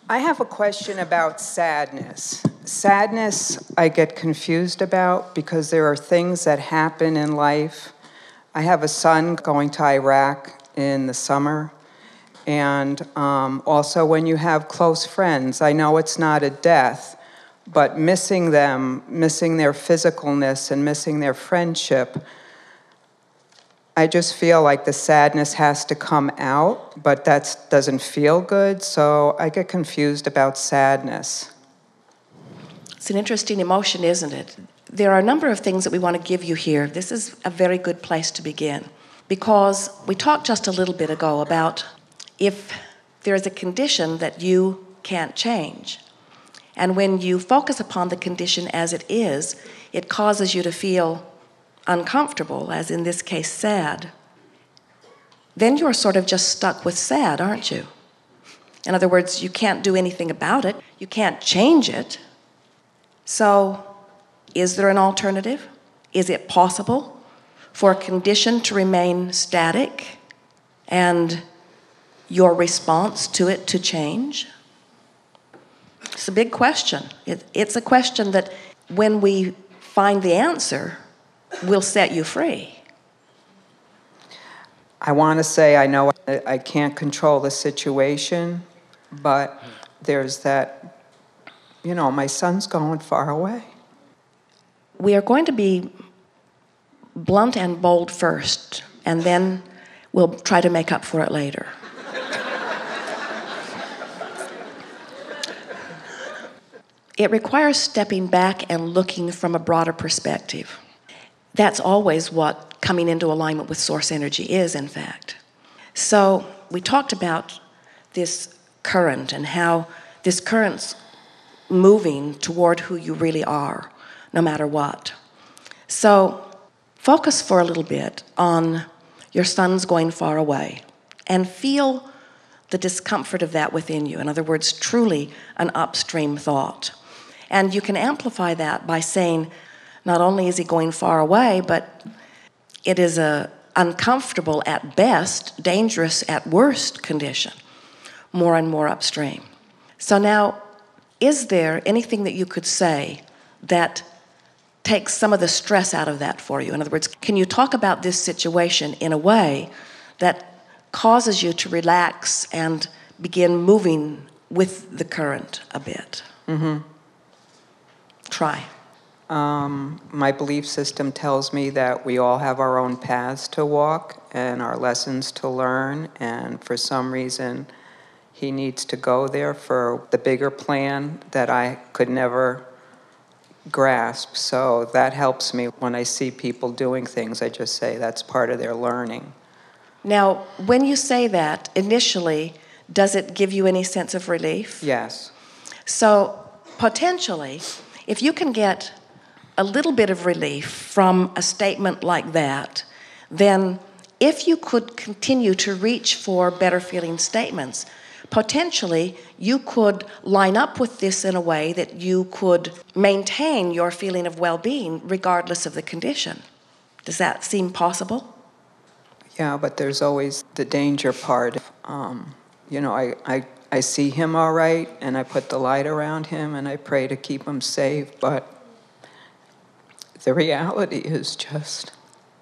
I have a question about sadness. Sadness I get confused about because there are things that happen in life. I have a son going to Iraq in the summer. And also when you have close friends, I know it's not a death, but missing them, missing their physicalness and missing their friendship, I just feel like the sadness has to come out, but that doesn't feel good, so I get confused about sadness. It's an interesting emotion, isn't it? There are a number of things that we want to give you here. This is a very good place to begin, because we talked just a little bit ago about if there is a condition that you can't change. And when you focus upon the condition as it is, it causes you to feel uncomfortable, as in this case, sad. Then you're sort of just stuck with sad, aren't you? In other words, you can't do anything about it. You can't change it. So, is there an alternative? Is it possible for a condition to remain static and your response to it to change? It's a big question. It's a question that when we find the answer, will set you free. I want to say I know I can't control the situation, but there's that, my son's going far away. We are going to be blunt and bold first, and then we'll try to make up for it later. It requires stepping back and looking from a broader perspective. That's always what coming into alignment with source energy is, in fact. So we talked about this current and how this current's moving toward who you really are, no matter what. So focus for a little bit on your son's going far away and feel the discomfort of that within you. In other words, truly an upstream thought. And you can amplify that by saying, not only is he going far away, but it is a uncomfortable at best, dangerous at worst condition, more and more upstream. So now, is there anything that you could say that takes some of the stress out of that for you? In other words, can you talk about this situation in a way that causes you to relax and begin moving with the current a bit? Mm-hmm. Try. My belief system tells me that we all have our own paths to walk and our lessons to learn, and for some reason he needs to go there for the bigger plan that I could never grasp. So that helps me when I see people doing things. I just say that's part of their learning. Now, when you say that, initially, does it give you any sense of relief? Yes. So potentially, if you can get a little bit of relief from a statement like that, then if you could continue to reach for better feeling statements, potentially you could line up with this in a way that you could maintain your feeling of well-being regardless of the condition. Does that seem possible? Yeah, but there's always the danger part. I see him all right, and I put the light around him, and I pray to keep him safe, but the reality is just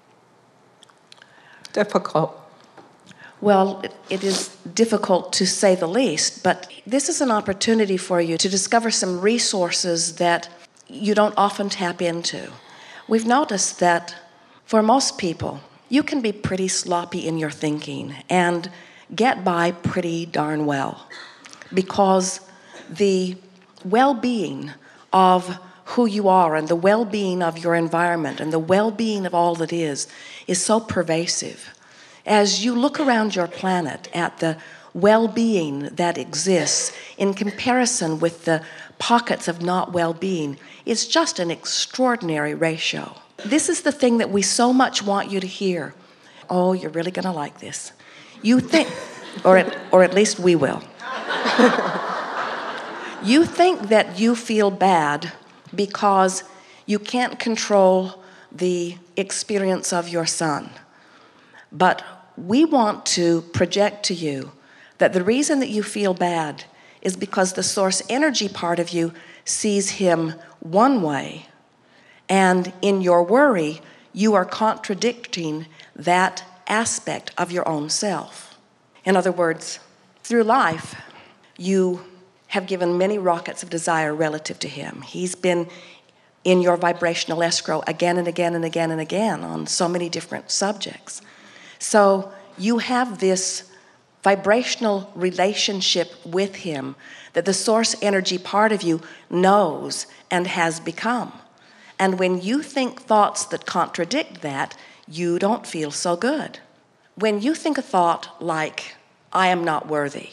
difficult. Well, it is difficult to say the least, but this is an opportunity for you to discover some resources that you don't often tap into. We've noticed that for most people, you can be pretty sloppy in your thinking and get by pretty darn well, because the well-being of who you are and the well-being of your environment and the well-being of all that is so pervasive. As you look around your planet at the well-being that exists in comparison with the pockets of not well-being, it's just an extraordinary ratio. This is the thing that we so much want you to hear. Oh, you're really going to like this. You think, or at least we will. You think that you feel bad because you can't control the experience of your son. But we want to project to you that the reason that you feel bad is because the source energy part of you sees him one way, and in your worry, you are contradicting that aspect of your own self. In other words, through life, you have given many rockets of desire relative to him. He's been in your vibrational escrow again and again and again and again on so many different subjects. So you have this vibrational relationship with him that the source energy part of you knows and has become. And when you think thoughts that contradict that, you don't feel so good. When you think a thought like, I am not worthy,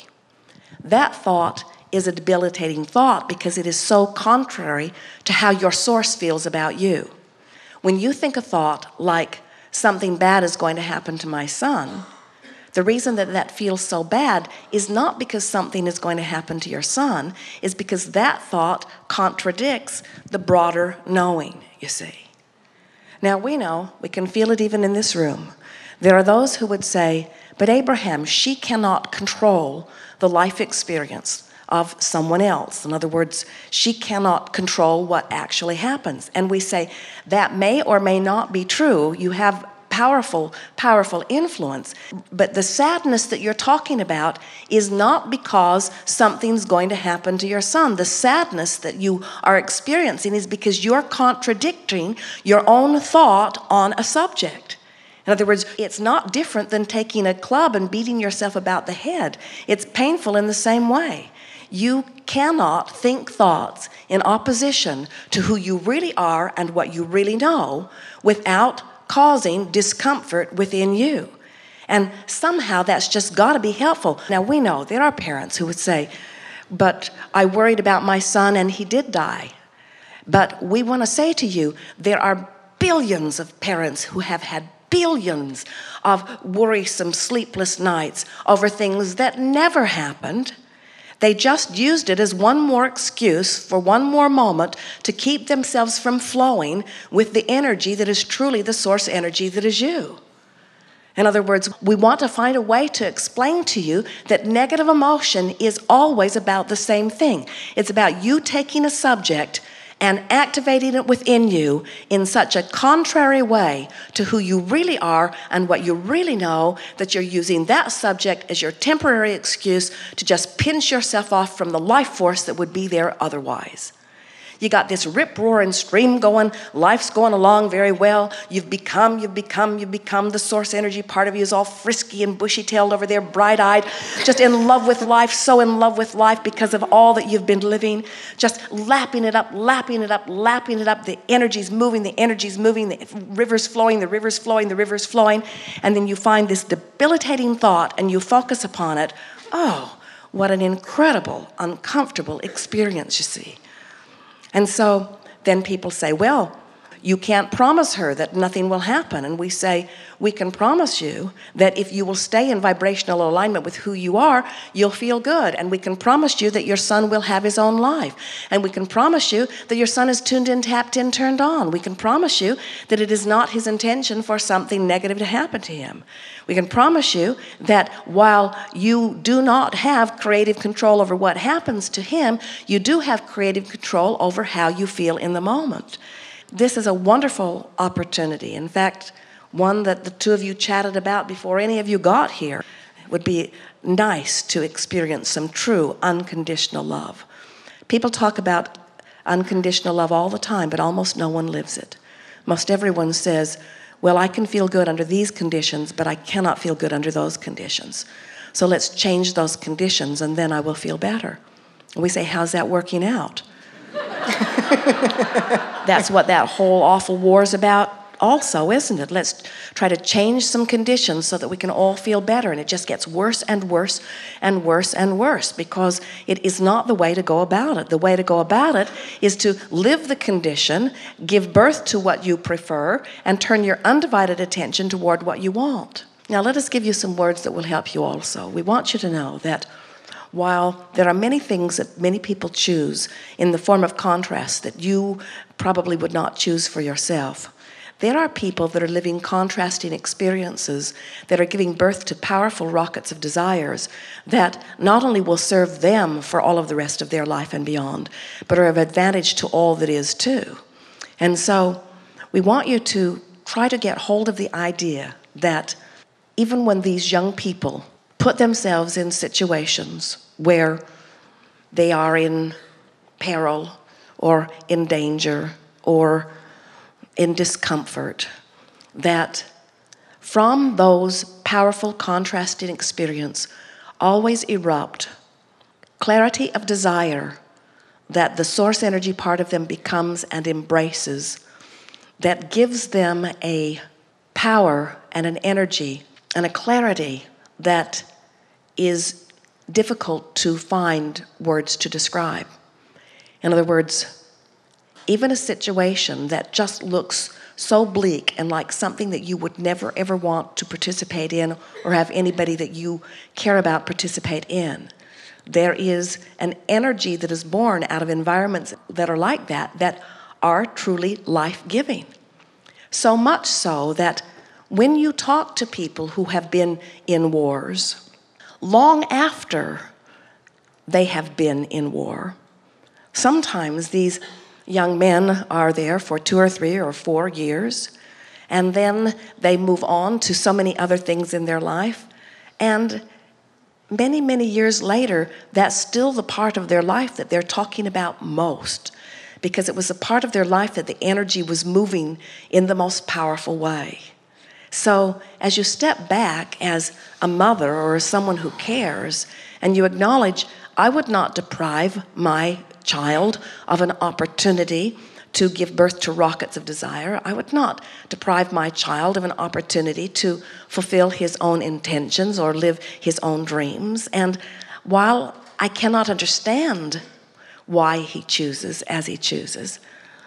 that thought is a debilitating thought because it is so contrary to how your source feels about you. When you think a thought like, something bad is going to happen to my son, the reason that that feels so bad is not because something is going to happen to your son, is because that thought contradicts the broader knowing, you see. Now we know, we can feel it even in this room. There are those who would say, but Abraham, she cannot control the life experience of someone else. In other words, she cannot control what actually happens. And we say, that may or may not be true. You have powerful influence. But the sadness that you're talking about is not because something's going to happen to your son. The sadness that you are experiencing is because you're contradicting your own thought on a subject. In other words, it's not different than taking a club and beating yourself about the head. It's painful in the same way. You cannot think thoughts in opposition to who you really are and what you really know without causing discomfort within you. And somehow that's just got to be helpful. Now we know there are parents who would say, but I worried about my son and he did die. But we want to say to you, there are billions of parents who have had billions of worrisome, sleepless nights over things that never happened. They just used it as one more excuse for one more moment to keep themselves from flowing with the energy that is truly the source energy that is you. In other words, we want to find a way to explain to you that negative emotion is always about the same thing. It's about you taking a subject and activating it within you in such a contrary way to who you really are and what you really know, that you're using that subject as your temporary excuse to just pinch yourself off from the life force that would be there otherwise. You got this rip-roaring stream going, life's going along very well. You've become the source energy part of you is all frisky and bushy-tailed over there, bright-eyed, just in love with life, so in love with life because of all that you've been living, just lapping it up. The energy's moving, the river's flowing, and then you find this debilitating thought and you focus upon it. Oh, what an incredible, uncomfortable experience, you see. And so then people say, well, you can't promise her that nothing will happen. And we say, we can promise you that if you will stay in vibrational alignment with who you are, you'll feel good. And we can promise you that your son will have his own life. And we can promise you that your son is tuned in, tapped in, turned on. We can promise you that it is not his intention for something negative to happen to him. We can promise you that while you do not have creative control over what happens to him, you do have creative control over how you feel in the moment. This is a wonderful opportunity. In fact, one that the two of you chatted about before any of you got here. It would be nice to experience some true unconditional love. People talk about unconditional love all the time, but almost no one lives it. Most everyone says, well, I can feel good under these conditions, but I cannot feel good under those conditions. So let's change those conditions and then I will feel better. And we say, how's that working out? That's what that whole awful war is about also, isn't it? Let's try to change some conditions so that we can all feel better. And it just gets worse and worse and worse and worse because it is not the way to go about it. The way to go about it is to live the condition, give birth to what you prefer, and turn your undivided attention toward what you want. Now, let us give you some words that will help you also. We want you to know that while there are many things that many people choose in the form of contrast that you probably would not choose for yourself, There are people that are living contrasting experiences that are giving birth to powerful rockets of desires that not only will serve them for all of the rest of their life and beyond, but are of advantage to all that is too. And so we want you to try to get hold of the idea that even when these young people put themselves in situations where they are in peril or in danger or in discomfort, that from those powerful contrasting experiences always erupt clarity of desire that the source energy part of them becomes and embraces, that gives them a power and an energy and a clarity that is difficult to find words to describe. In other words, even a situation that just looks so bleak and like something that you would never ever want to participate in or have anybody that you care about participate in, there is an energy that is born out of environments that are like that, that are truly life-giving. So much so that when you talk to people who have been in wars, long after they have been in war, sometimes these young men are there for 2 or 3 or 4 years, and then they move on to so many other things in their life, and many, many years later, that's still the part of their life that they're talking about most, because it was a part of their life that the energy was moving in the most powerful way. So as you step back as a mother or as someone who cares, and you acknowledge, I would not deprive my child of an opportunity to give birth to rockets of desire. I would not deprive my child of an opportunity to fulfill his own intentions or live his own dreams. And while I cannot understand why he chooses as he chooses,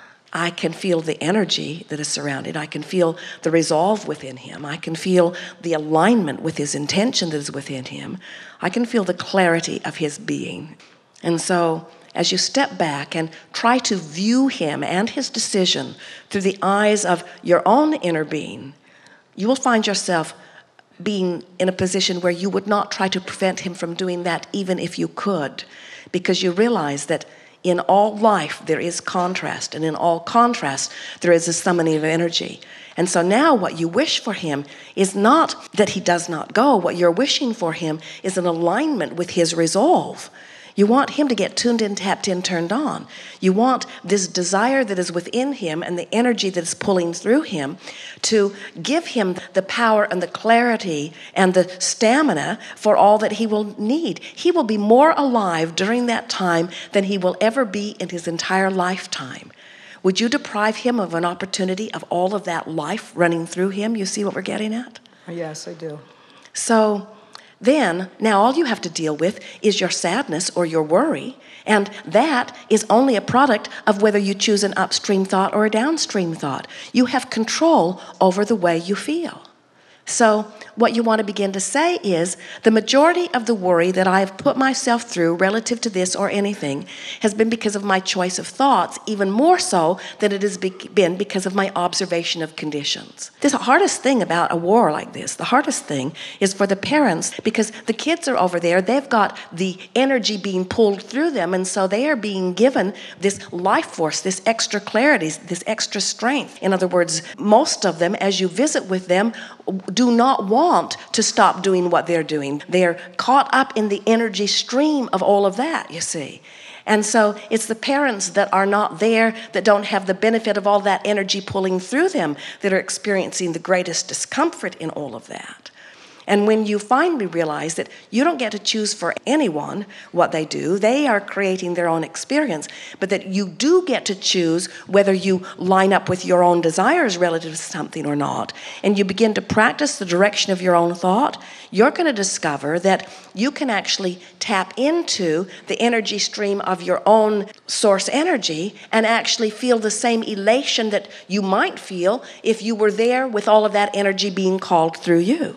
I can feel the energy that is surrounded. I can feel the resolve within him. I can feel the alignment with his intention that is within him. I can feel the clarity of his being. And so as you step back and try to view him and his decision through the eyes of your own inner being, you will find yourself being in a position where you would not try to prevent him from doing that even if you could, because you realize that in all life there is contrast, and in all contrast there is a summoning of energy. And so now what you wish for him is not that he does not go. What you're wishing for him is an alignment with his resolve. You want him to get tuned in, tapped in, turned on. You want this desire that is within him and the energy that is pulling through him to give him the power and the clarity and the stamina for all that he will need. He will be more alive during that time than he will ever be in his entire lifetime. Would you deprive him of an opportunity of all of that life running through him? You see what we're getting at? Yes, I do. So then, now all you have to deal with is your sadness or your worry, and that is only a product of whether you choose an upstream thought or a downstream thought. You have control over the way you feel. So what you want to begin to say is, the majority of the worry that I have put myself through relative to this or anything has been because of my choice of thoughts, even more so than it has been because of my observation of conditions. The hardest thing about a war like this, the hardest thing is for the parents, because the kids are over there, they've got the energy being pulled through them, and so they are being given this life force, this extra clarity, this extra strength. In other words, most of them, as you visit with them, do not want to stop doing what they're doing. They're caught up in the energy stream of all of that, you see. And so it's the parents that are not there, that don't have the benefit of all that energy pulling through them, that are experiencing the greatest discomfort in all of that. And when you finally realize that you don't get to choose for anyone what they do, they are creating their own experience, but that you do get to choose whether you line up with your own desires relative to something or not, and you begin to practice the direction of your own thought, you're going to discover that you can actually tap into the energy stream of your own source energy and actually feel the same elation that you might feel if you were there with all of that energy being called through you.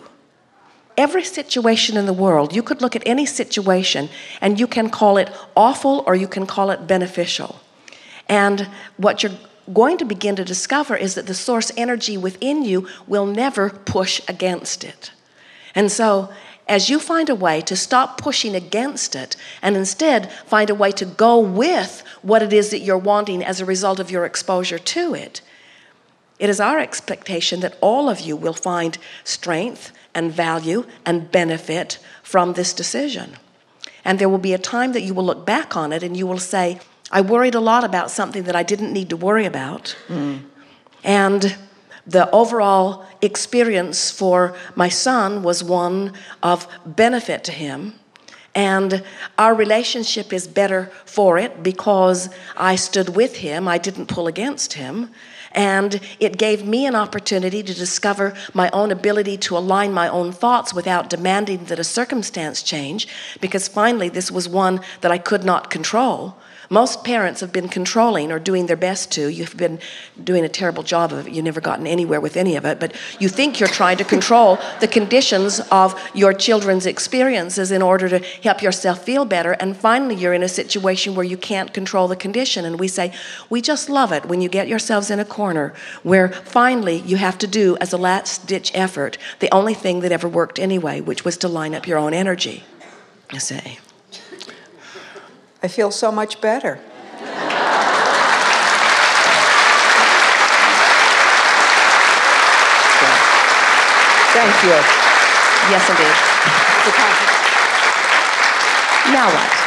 Every situation in the world, you could look at any situation and you can call it awful or you can call it beneficial. And what you're going to begin to discover is that the source energy within you will never push against it. And so, as you find a way to stop pushing against it and instead find a way to go with what it is that you're wanting as a result of your exposure to it, it is our expectation that all of you will find strength and value and benefit from this decision. And there will be a time that you will look back on it and you will say, I worried a lot about something that I didn't need to worry about. And the overall experience for my son was one of benefit to him. And our relationship is better for it because I stood with him. I didn't pull against him. And it gave me an opportunity to discover my own ability to align my own thoughts without demanding that a circumstance change, because finally this was one that I could not control. Most parents have been controlling or doing their best to. You've been doing a terrible job of it. You've never gotten anywhere with any of it, but you think you're trying to control the conditions of your children's experiences in order to help yourself feel better, and finally you're in a situation where you can't control the condition. And we say, we just love it when you get yourselves in a corner where finally you have to do, as a last-ditch effort, the only thing that ever worked anyway, which was to line up your own energy. I say. I feel so much better. Thank you. Yes, indeed. Now what?